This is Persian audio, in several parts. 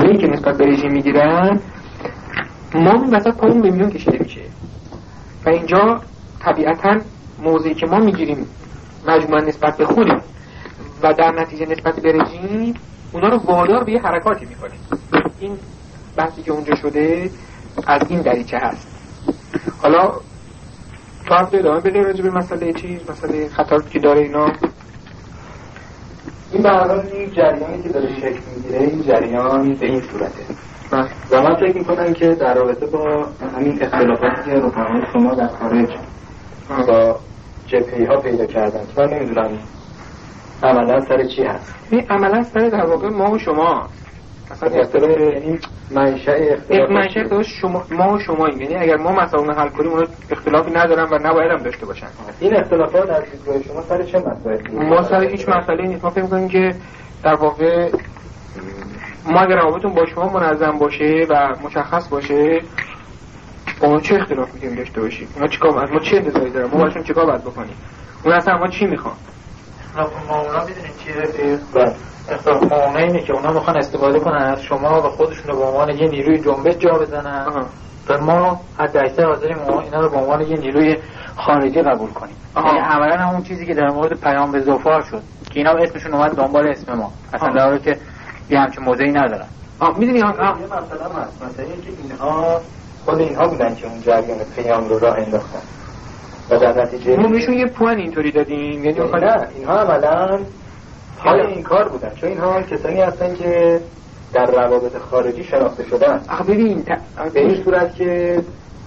موضعی که نسبت به رژیم میگیرن ما این وسط پامون به میون کشیده میشه و اینجا طبیعتاً موضعی که ما میگیریم مجموعاً نسبت به خودیم و در نتیجه نسبت به رژیم اونا رو وادار به یه حرکاتی میکنیم. این بحثی که اونجا شده از این دریچه هست. حالا تو هم ادامه بده راجع به مسئله مسئله خطراتی که داره اینا. این برحال این جریانی که داره شکل میگیره، این جریان به این صورته و من فکر میکنم که در رابطه با همین اختلافاتی که رفقای شما در خارج با جبهه‌ای ها پیدا کردن، من نمیدونم عملا سر چی هست. این عملا سر در واقع ما و شما مثلا اختلاف، یعنی منشأ اختلاف شما ما و شماییم، یعنی اگر ما مسائل حل کنیم اونا اختلافی ندارن و نباید هم داشته باشن. این اختلافات از دیدگاه شما سر چه مسائلی؟ ما سر هیچ مسئله نیست. ما فکر می‌کنیم که در واقع ما اگر روابطمون با شما منظم باشه و مشخص باشه با چه اختلاف می‌تونیم داشته باشیم؟ اونا چیکار از ما چه انتظاری دارن؟ ما باشون چیکار باید بکنیم؟ اون اصلا ما چی می‌خوان؟ ما اونا می‌دونید چیه؟ اختلاف ما اینه که اونا میخوان استفاده کنن از شما و خودشون رو به عنوان یه نیروی جنبش جا بزنن و ما حد اکثر حاضریم اینا رو به عنوان یه نیروی خارجی قبول کنیم. یعنی عملا همون چیزی که در مورد پیام به ظفار شد که اینا اسمشون اومد دنبال اسم ما، اصلا در حالی که یه همچین موضعی ندارن. میدونی یه مسئله هست، مثلا اینکه اینها خود اینها بودن که اون جریان پیام رو راه انداختن و در نتیجه ما بهشون یه پوان اینطوری دادیم. یعنی نه، اینها عملاً حال این کار بودن، چون اینها کسانی هستن که در روابط خارجی شناخته شدن. ببین به این صورت که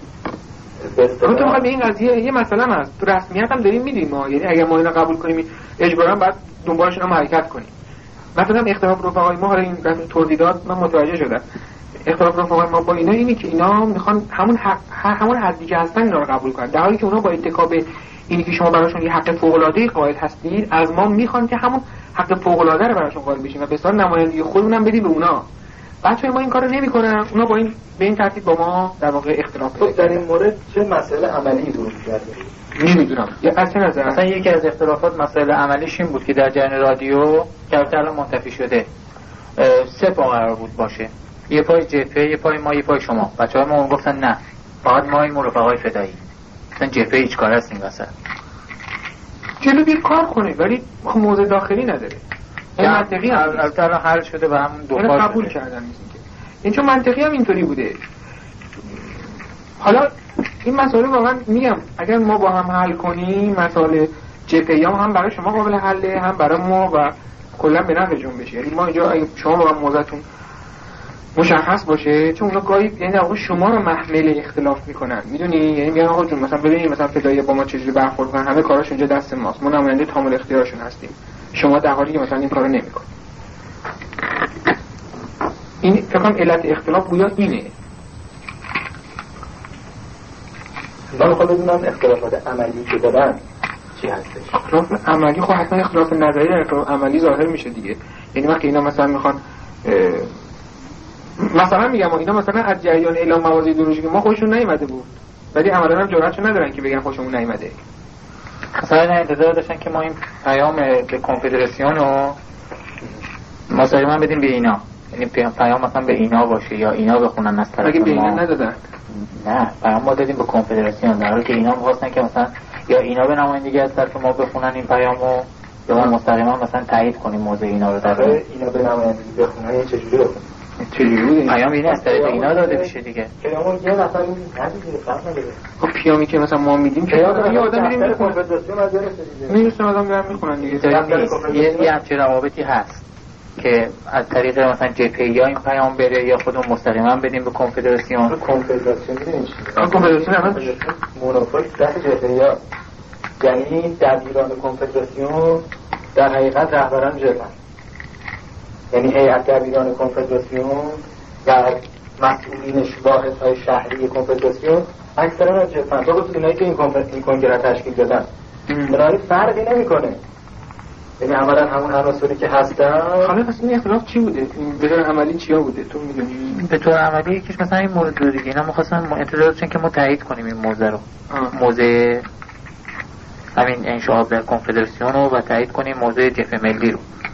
تو به این قضیه یه مسئله هست، تو رسمیت هم داریم میدیم ما، یعنی اگر ما اینا قبول کنیم اجباراً باید دنبالشون هم حرکت کنیم. مثلا اختلاف رفقای ما، حالا این توضیحات من متوجه شدم، اختلاف رفقای ما با اینا اینه که اینا میخوان همون حدی که هستن اینا رو قبول کنن، در حالی که اونا با اتکا به اینی که شما براشون یه حق فوق‌العاده قائل هستید از ما میخوان که همون حق فوق‌العاده رو براشون قائل بشیم و به صورت نمایندگی خودمون هم بدیم به اونا. بچه‌ها ما این کارو نمی‌کنن، اونا با این به این ترتیب با ما در واقع اختلاف دارن. در این مورد چه مسئله عملی درست کرده؟ نمیدونم. یا اصلا مثلا یکی از اختلافات مسئله عملیش این بود که در جریان رادیو که الان منتفی شده 3 پا قرار بود باشه، یه پای جبهه، یه پای ما، یه پای شما. بچه‌ها ما اون گفتن نه، فقط ما این رفقای فدایی. مثلا جبهه هیچ کار است این وسط. جلو بیر کار کنه ولی موضع داخلی نداره. این منطقی هم البته حل شده و همون دو پا قبول کردن این چون منطقی هم اینطوری بوده. حالا این مسئله واقعا میگم اگر ما با هم حل کنیم مسئله جبهه‌ای هم برای شما قابل حله، هم برای ما و کلا به نفع جنبش. یعنی ما اینجا اگه شما با موضعتون مشخص باشه، چون اونا گاهی یعنی در واقع شما رو محمل اختلاف میکنن، میدونی، یعنی میگن آقا جون مثلا ببینید مثلا فدایی با ما چجوری برخورد کنن، همه کاراش اینجا دست ماست، ما نماینده کامل اختیارشون هستیم، شما در حالی که مثلا این کارو نمیکنید. این فکر کنم علت اختلاف گویا اینه. من خود بدونم اختلافات عملی که دارن چی هستش. اختلاف عملی خب حتما اختلاف نظری در اختلاف عملی ظاهر میشه دیگه. یعنی وقتی اینا مثلا میخوان مثلا میگم اینا مثلا از جریان اعلام مواد ایدئولوژیک ما خوششون نیومده بود، ولی عملاً هم جرأتشو ندارن که بگن خوشمون نیومده. مثلا انتظار داشتن که ما این پیام به کنفدراسیون رو مسلماً بدیم به اینا، یعنی پیام مثلا به اینا باشه یا اینا بخونن از طرف ما. مگه به اینا ندادن؟ نه، پیام ما دادیم به کنفدراسیون، در حالی که اینا می‌خواستن که مثلا یا اینا به نمایندگی از طرف ما بخونن این پیامو یا ما مستقیما مثلا تایید کنیم موضوع اینا رو. در اینا به نمایندگی بخونن یه چجوری بخونن؟ چجوری پیام این از طریق اینا داده میشه دیگه. پیامو یه نفر ندیده، فرق نداره. خب پیامی که مثلا ما میدیم که یه آدم میریم کنفدراسیون از درسته دیگه. میرسن آدم میرن میخونن دیگه. یه همچین روابطی هست که از طریق مثلا جبهه‌ای این پیام بره یا خودمون مستقیما بدیم به کنفدراسیون. کنفدراسیون میدونید چیه؟ کنفدراسیون الان مونوپول دست جبهه‌ای، یعنی دبیران کنفدراسیون در حقیقت رهبران جبهه، یعنی هیئت دبیران کنفدراسیون و مسئولین واحدهای شهری کنفدراسیون اکثرا از جبهه، به خصوص اینایی که این کنگره تشکیل دادن. بنابراین فرقی نمیکنه، یعنی عملا همون عناصری که هستن. حالا پس این اختلاف چی بوده؟ به طور عملی چیا بوده تو میدونی؟ به طور عملی یکیش مثلا این مورد رو دیگه اینا می‌خواستن انتظار داشتن که ما تایید کنیم این موضوع رو، موضوع همین انشاء در کنفدراسیون رو و تایید کنیم موضوع جبهه ملی رو.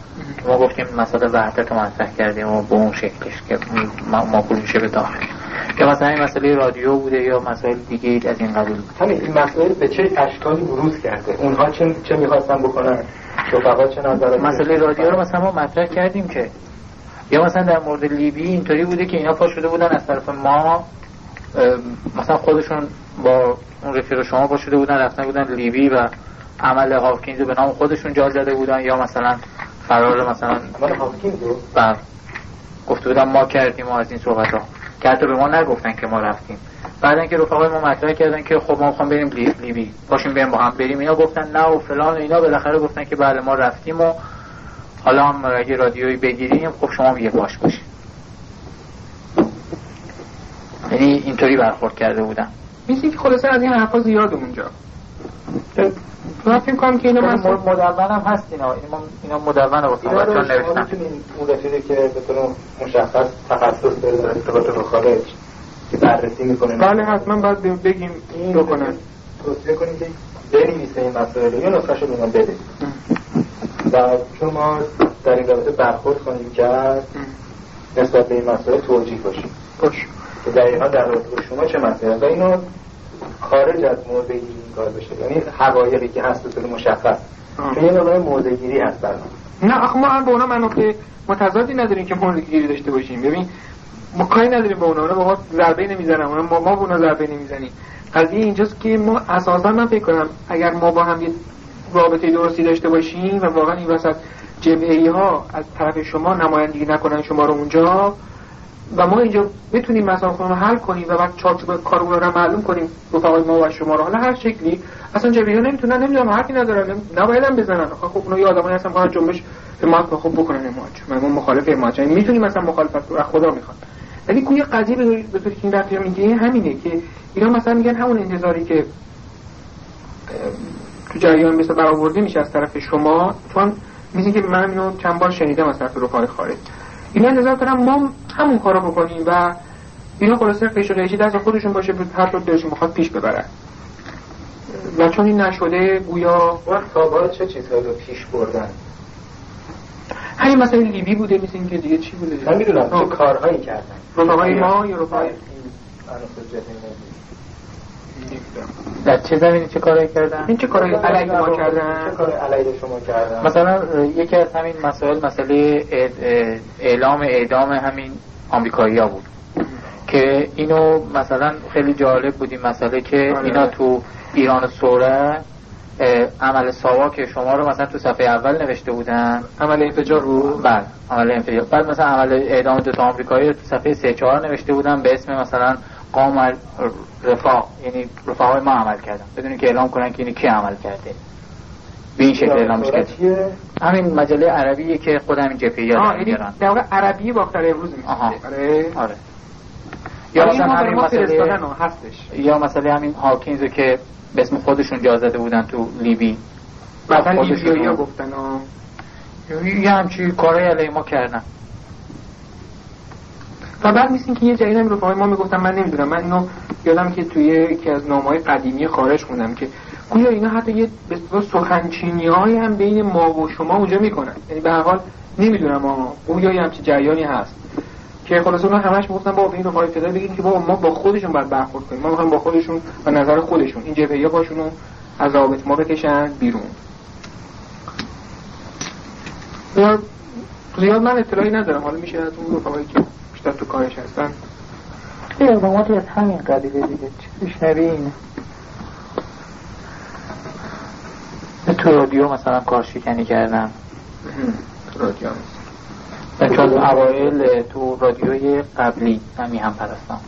شما گفتیم مسئله وحدت رو مطرح کردیم و به اون شکلش که معقول میشه به داخل، که مثلا این مسئله رادیو بوده یا مسائل دیگه از این قبیل. همین این مسائل به چه اشکالی بروز کرده، اونها چه می‌خواستن بکنن، رفقا چه نظراتی؟ مسئله رادیو رو مثلا ما مطرح کردیم که یا مثلا در مورد لیبی اینطوری بوده که اینا پا شده بودن از طرف ما، مثلا خودشون با اون رفیق شما پا شده بودن رفتن بودن لیبی و عمل هاوکینز رو به نام خودشون جا زده بودن، یا مثلا فرار مثلا عمل هاوکینز رو گفته بودن ما کردیم و از این صحبت ها که حتی به ما نگفتن که ما رفتیم. بعدن که رفقای ما مطرح کردن که خب ما می‌خوام بریم لیبی، باشیم بریم با هم بریم، اینا گفتن نه و فلان و اینا، بالاخره گفتن که بله ما رفتیم و حالا هم اگه رادیویی بگیریم خب شما میگه باش باشید. یعنی اینطوری برخورد کرده بودن. میشه که خلاصه از این حرفا زیاد اونجا من فکر کنم که اینا مدون هم هست، اینا مدون رو بکنم بچه‌ها نوشتن. میتونین اون رفیقی که به طور مشخص تخصص داره در ارتباط با خارج که بررسی میکنه، بله حتما باید بگیم این رو کنن، توصیه کنیم که بنویسه این مسائل رو یا نسخه‌ش رو بهمون بده و چون ما در این رابطه برخورد کنیم که نسبت به این مسائل توجیه باشیم که دقیقا در رابطه با شما چه مسائل و اینو خارج از موضعی این کار بشه، یعنی حقایقی که هست به طور مشخص که یه نوع موضع‌گیری هست برای نه آخه ما هم به اونا منافع متضادی نداریم که موضع‌گیری داشته باشیم. ببین ما کاری نداریم با اونا با ضربه نمیزنن، ما به اونا ضربه نمیزنیم. قضیه اینجاست که ما اساسا من فکر کنم اگر ما با هم یه رابطه درستی داشته باشیم و واقعا این وسط جبهه‌ای ها از طرف شما نمایندگی نکنن شما رو اونجا و ما اینجا بتونیم مسائل رو حل کنیم و بعد چارچوب کارمون رو معلوم کنیم رفقای ما و شما رو، حالا هر شکلی اصلا جبهه‌ها نمیتونن، نمیدونم حرفی ندارن، نباید هم بزنن. خب اونا یه آدمایی هستن که جنبش حمایت خب بکنن حمایت، ما مخالف حمایت یعنی میتونیم مثلا مخالفت رو خدا میخوان، ولی گویا قضیه به طوری که این رفیق میگه همینه که اینا مثلا میگن همون انتظاری که تو جریان مثلا برآورده میشه از طرف شما، چون میگن که من اینو چند بار شنیدم از طرف رفقای خارج، اینا انتظار دارن ما همون کارو بکنیم و اینا خلاصه قیش و قیشی دست خودشون باشه به هر طور دلشون میخواد پیش ببرن و چون این نشده گویا وقت تا چه چیزهایی رو پیش بردن. همین مثلا لیبی بوده، مثل این که دیگه چی بوده نمیدونم چه کارهایی کردن رفقای ما یا رفقای در چه زمینی چه کارهایی کردن؟ این چه کارهایی علیه ما کردن؟ چه کار علیه شما کردن؟ مثلا یکی از همین مسئله اعلام اعدام همین آمریکایی‌ها بود که اینو مثلا خیلی جالب بود این مسئله که اینا تو ایران سوره عمل ساواک شما رو مثلا تو صفحه اول نوشته بودن، عمل انفجار رو بعد عمل انفجار، بعد مثلا عمل اعدام دو تا آمریکایی رو تو صفحه 3-4 نوشته بودن به اسم مثلا قام رفاه، یعنی رفاهای ما عمل کردن بدون که اعلام کنن که اینو کی عمل کرده. به این شکل اعلامش کرد. همین مجله عربیه که خود همین جبهه‌ها میگن. در واقع عربی باختر امروز میشه. آره. یا مثلا همین مسئله هستش. یا مثلا همین هاکینز که به اسم خودشون جا زده بودن تو لیبی. مثلا لیبیایی‌ها گفتن یه همچین کارهای علیه ما کردن. و بعد میسین که یه جایی رفقای ما میگفتن، من نمیدونم، من اینو یادم که توی یکی از نامه‌های قدیمی خارج خوندم که گویا اینا حتی یه به اصطلاح سخنچینی‌های هم بین ما و شما اونجا میکنن، یعنی به هر حال نمیدونم گویا یه همچین جریانی هست که خلاص اونا همش میگفتن با این رفقای فدایی بگین که ما با خودشون باید برخورد کنیم، ما میخوایم با خودشون و نظر خودشون این جبهه‌ها باشون از ضوابط ما بکشن بیرون. زیاد من اطلاعی ندارم، حالا میشه از اون رفقایی که بیشتر تو کارش هستن اقداماتی از همین قبیله دیگه چیزی شبیه اینه. تو رادیو مثلا کارشکنی کردم. تو رادیو چون اوایل تو رادیوی قبلی همی هم پرستم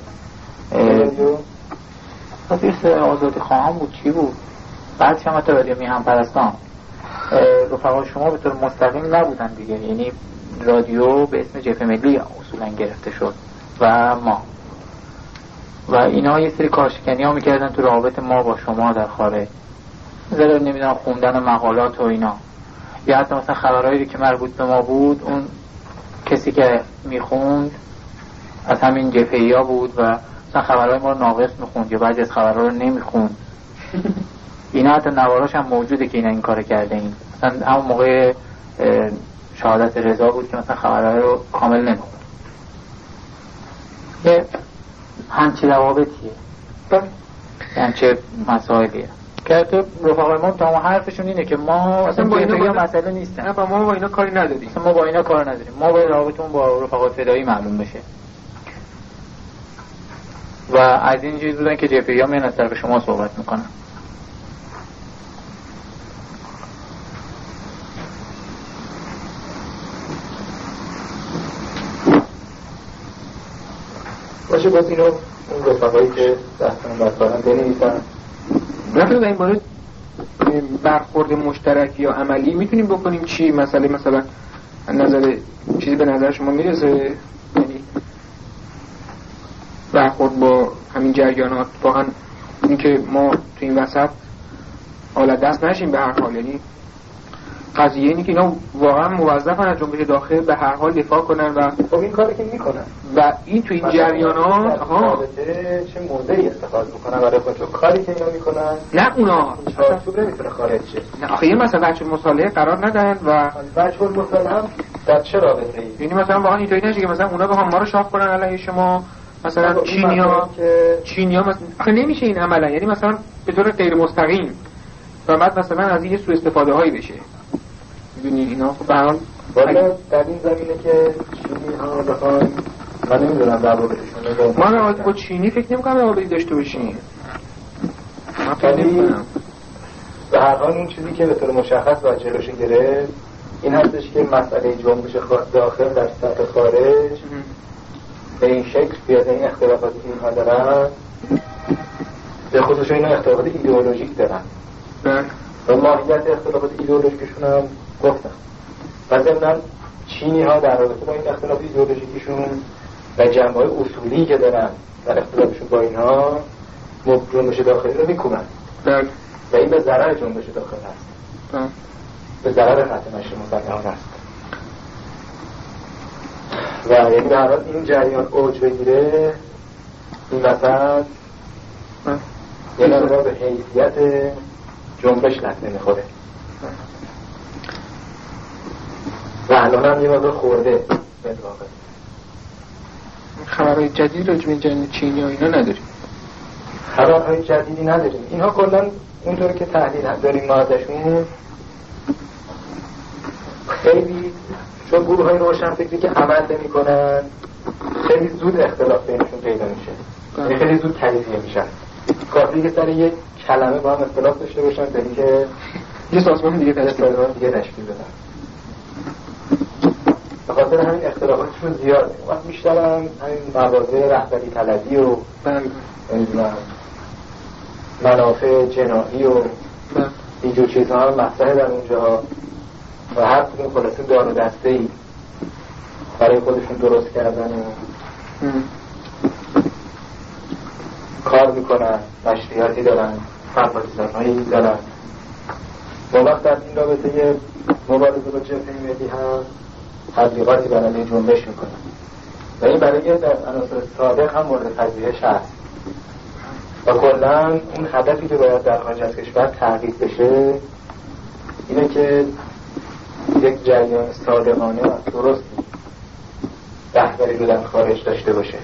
رادیو آزادی خواهم بود چی بود، بعد شما تو رادیو می هم پرستم رفقا شما به طور مستقیم نبودن دیگه، یعنی رادیو به اسم جبهه ملی اصولا گرفته شد و ما و اینا یه سری کارشکنی ها میکردن تو رابط ما با شما در خارج، مثلا نمیدونم خوندن مقالات و اینا، یا حتی مثلا خبرهایی که مربوط به ما بود اون کسی که میخوند از همین جبهه‌ای ها بود و مثلا خبرهای ما رو ناقص میخوند یا بعضی از خبرها رو نمیخوند. اینا حتی نواراش هم موجوده که اینا این کار کرده این مثلا همون موقع شهادت رضا بود که مثلا خبرهای رو کامل نمیخوند. یه همچی روابطیه، همچه مسائلیه که تو رفقای ما تمام حرفشون اینه که ما اصلا با اینا مسئله نیستن، نه ما با اینا کاری نداریم، اصلا ما با اینا کار نداریم، ما باید رابطمون با رفقای فدایی معلوم بشه. و از این چیز بودن که جبهه‌ها میان از طرف شما صحبت میکنن. باشه باز اینو اون رفقایی که دستان بردارن بنویسن. نفر در این باره برخورد مشترک یا عملی میتونیم بکنیم چی؟ مثلا نظر چیزی به نظر شما میرسه؟ یعنی برخورد با همین جریانات واقعا اینکه ما تو این وسط حالا دست نشیم به هر حال، یعنی قضیه اینه که اینا واقعا موظفن از جنبش داخل به هر حال دفاع کنن و خب این کاری که میکنن و این تو این جریانات چه موضعی استفاده میکنن برای خودشون کاری که اینا میکنن، نه اونا چارچوب نمیتونه خارج شه. نه آخه یه مثلا بچه مصالحه قرار ندن و بچه مصالحه هم در چه رابطه‌ای؟ یعنی مثلا واقعا اینطوری نشه که مثلا اونا بخوام ما رو شاف کنن علیه شما، مثلا چینیا مثلا آخه نمیشه این عملا، یعنی مثلا به طور غیر مستقیم و بعد مثلا از این سوء استفاده هایی بشه. می‌دونی اینا خب به هر حال در این زمینه که چینی ها بخوان، من نمیدونم روابطشون ما روابط با چینی فکر نمی‌کنم روابطی داشته باشیم. من فکر نمی‌کنم. به هر حال اون چیزی که به طور مشخص باید جلوش گرفت این هستش که مسئله جنبش داخل در سطح خارج به این شکل بیاد، این اختلافاتی که اینها دارن به خودش اینا اختلافات ایدئولوژیک دارن و ماهیت اختلافات ایدئولوژیکشون هم گفتن و ضمناً چینی ها در رابطه با این اختلاف ایدئولوژیکشون و جنبه‌های اصولی که دارن در اختلافشون با اینها جنبش داخلی رو میکنن و این به ضرر جنبش داخل هست، به ضرر خط نشر مسلحانه هست و یعنی در حال این جریان اوج بگیره این وسط یه نظر به حیثیت جنبش لطمه میخوره و الان هم یه مقدار خورده. خبرهای جدید راجع به جنگ چینی ها اینا نداریم، خبرهای جدیدی نداریم. اینها کلا اونطوری که تحلیل داریم ما ازشون خیلی چون گروه های روشن فکری که عمل نمی کنن خیلی زود اختلاف بینشون پیدا میشه، خیلی زود تجزیه میشن. کافی که سر یک کلمه با هم اختلاف داشته باشن تا اینکه یه سازمان دیگه تشکیل بدن. به خاطر همین اختلافاتشون زیاده. وقت بیشتر هم همین مواضع رهبری طلبی و منافع جناحی و اینجور چیزها هم مطرحه در اونجا و هر کدوم خلاصه دار و دسته‌ای برای خودشون درست کردن و کار میکنن، نشریاتی دارن، سرپاکستان‌هایی دارن و وقت در این رابطه مبارزه با جبهه ملی هم تبلیغاتی برای جنبش میکنن و این برای در عناصر سابق هم مورد پذیرش هست و کلا اون هدفی که باید در خارج از کشور تحقیق بشه اینه که یک جریان صادقانه و درست رهبری رو در خارج داشته باشه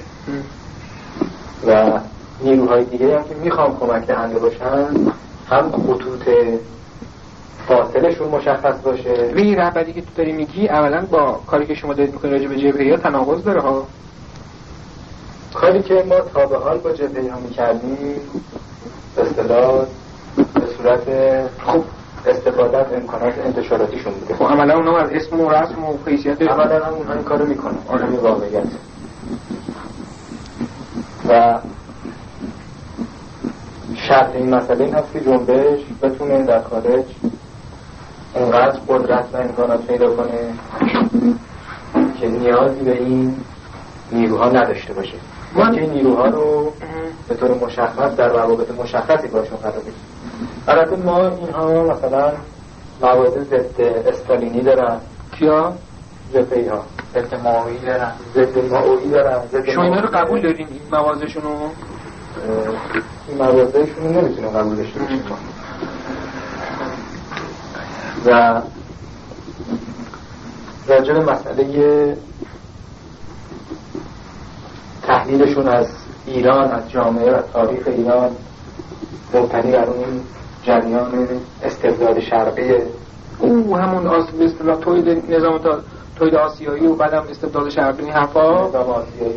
و نیروهای دیگه هم که میخوام کمک دهنده باشن هم خطوط فاصلشون مشخص باشه. این رهبری که تو داری میگی اولا با کاری که شما دارید میکنید راجع به جبهه‌ها تناقض داره ها. کاری که ما تا به حال با جبهه‌ها میکردیم به اصطلاح به صورت خوب استفاده از امکانات انتشاراتیشون بوده. خب عملا اونها از اسم و رسم و حیثیت عملا هم اونها این کارو میکنن. این واقعیت و شرط این مسئله این هست که جنبش بتونه در خارج انقدر قدرت و امکانات پیدا کنه که نیازی به این نیروها نداشته باشه. ما که این نیروها رو به طور مشخص در روابط مشخصی باشون قرار بدیم. البته ما اینها مثلا مواد ضد استالینی دارن. کیا؟ جبهه ها ضد ماویی دارن، ضد ماویی دارن. شما اینا رو قبول دارین این موازشون رو؟ این موازهشون رو نمیتونیم قبول داشته باشیم و راجع به مسئله تحلیلشون از ایران، از جامعه و تاریخ ایران مبتنی بر اون جریان استبداد شرقی او همون به اصطلاح توید نظام توید آسیایی و بعدم استبداد شرقی این حرفا نظام آسیایی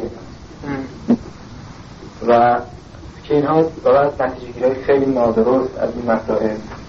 و که اینها باید نتیجه گیری خیلی نادرست از این مسائل